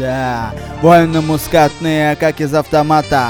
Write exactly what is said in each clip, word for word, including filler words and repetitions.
Да, воины мускатные, как из автомата.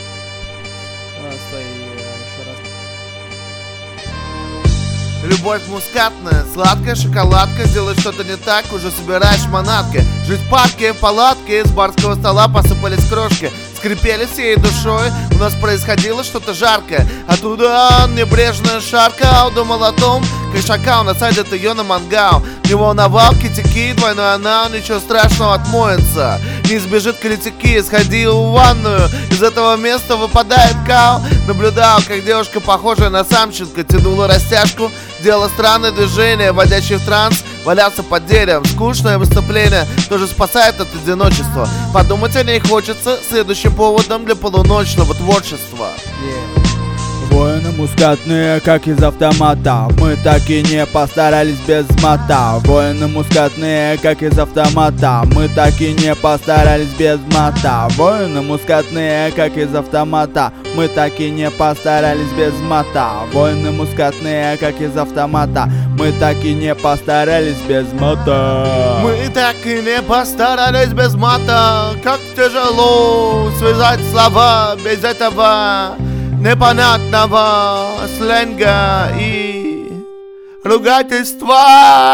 Любовь мускатная, сладкая шоколадка. Сделай что-то не так, уже собираешь манатки. Жить в парке, в палатке, с барского стола посыпались крошки. Скрипели всей душой, у нас происходило что-то жаркое. Оттуда он небрежно шаркал, думал о том, как шакал насадит ее на мангал. Не волновал китики, двойной анал, ничего страшного, отмоется. Не избежит критики, сходил в ванную, из этого места выпадает кал. Наблюдал, как девушка, похожая на самченко, тянула растяжку, делала странное движение, вводящее в транс. Валяться под деревом, скучное выступление тоже спасает от одиночества. Подумать о ней хочется следующим поводом для полуночного творчества. Yeah. Воины мускатные, как из автомата. Мы так и не постарались без мата. Воины мускатные, как из автомата. Мы так и не постарались без мата. Воины мускатные, как из автомата. Мы так и не постарались без мата. Воины мускатные, как из автомата. Мы так и не постарались без мата. Мы так и не постарались без мата. Как тяжело связать слова без этого непонятного сленга и ругательства.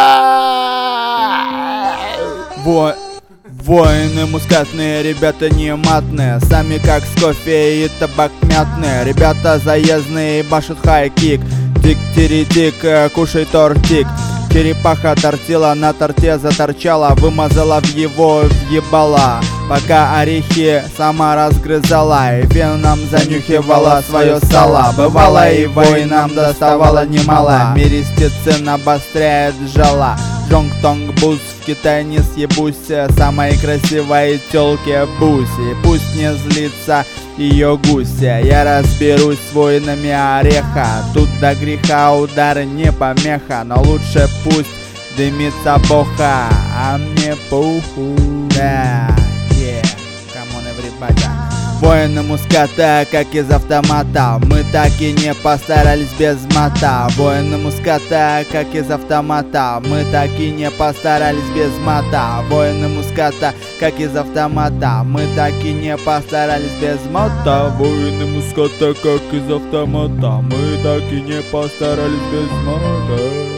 Во... Воины мускатные, ребята не матные. Сами как с кофе и табак мятные. Ребята заездные, башут хай-кик. Тик-тири-тик, кушай тортик. Черепаха тортила, на торте заторчала, вымазала в его въебала. Пока орехи сама разгрызала и веном занюхивала свое сало. Бывало и воинам доставало немало. Миристицин обостряет жала. Жонг-тонг-бус, в Китае не съебусь. Самой красивой тёлке Буси. Пусть не злится ее гуся. Я разберусь с воинами ореха. Тут до греха удар не помеха. Но лучше пусть дымится боха, а мне похуй. Да, yeah, come on everybody. Воины муската, как из автомата. Мы так и не постарались без мата. Воины муската, как из автомата. Мы так и не постарались без мата. Воины муската, как из автомата. Мы так и не постарались без мата. Воины муската, как из автомата. Мы так и не постарались без мата.